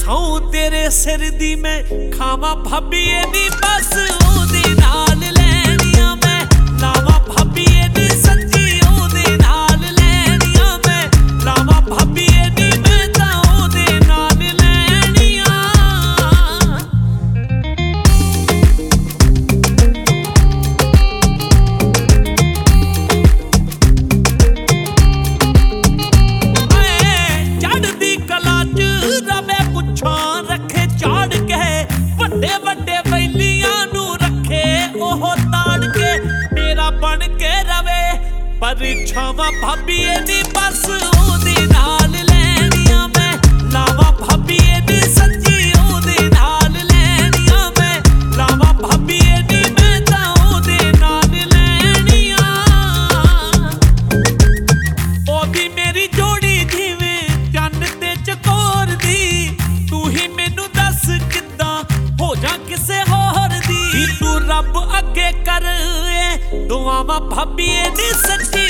ਸਹੁੰ ਤੇਰੇ ਸਿਰ ਦੀ ਮੈਂ ਖਾਵਾਂ ਭਾਬੀਏ ਨੀ ਬਸ ਉਹਦੇ ਨਾਲ ਲੈਣੀਆਂ ਮੈਂ ਲਾਵਾਂ ਭਾਬੀਏ ਨੀ ਸੱਚੀ ਉਹਦੇ ਨਾਲ ਲੈਣੀਆਂ ਮੈਂ ਲਾਵਾਂ ਭਾਬੀਏ ਨੀ ਮੈਂ ਤਾਂ ਉਹਦੇ ਨਾਲ ਲੈਣੀਆਂ। ਚੜ੍ਹਦੀ ਕਲਾ ਚ ਰਵੇ ਪੁੱਛਾਂ ਰੱਖੇ ਚਾੜ ਕੇ ਵੱਡੇ ਵੱਡੇ ਵੈਲੀਆਂ ਨੂੰ ਰੱਖੇ ਉਹ ਤਾੜ ਕੇ ਮੇਰਾ ਬਣ ਕੇ ਰਵੇ ਪਰੀਛਾਵਾਂ ਭਾਬੀਏ ਨੀ ਬਸ ਉਹਦੇ ਨਾਲ ਲੈਣੀਆਂ ਮੈਂ ਲਾਵਾਂ ਭਾਬੀਏ ਨੀ ਸੱਚੀ ਉਹਦੇ ਨਾਲ ਲੈਣੀਆਂ ਮੈਂ ਲਾਵਾਂ ਭਾਬੀਏ ਨੀ ਮੈਂ ਤਾਂ ਉਹਦੇ ਨਾਲ ਲੈਣੀਆਂ। ਉਹਦੀ ਮੇਰੀ ਜੋੜੀ ਜਿਵੇਂ ਚੰਨ ਤੇ ਚਕੋਰ ਦੀ ਤੂੰ ਹੀ ਮੈਨੂੰ ਦੱਸ ਕਿੱਦਾਂ ਹੋ ਜਾ ਕਿਸੇ ਹੋਰ ਦੀ ਤੂੰ ਰੱਬ ਅੱਗੇ ਕਰ ਦੁਆਵਾਂ ਭਾਬੀਏ ਨੀ ਸੱਚੀ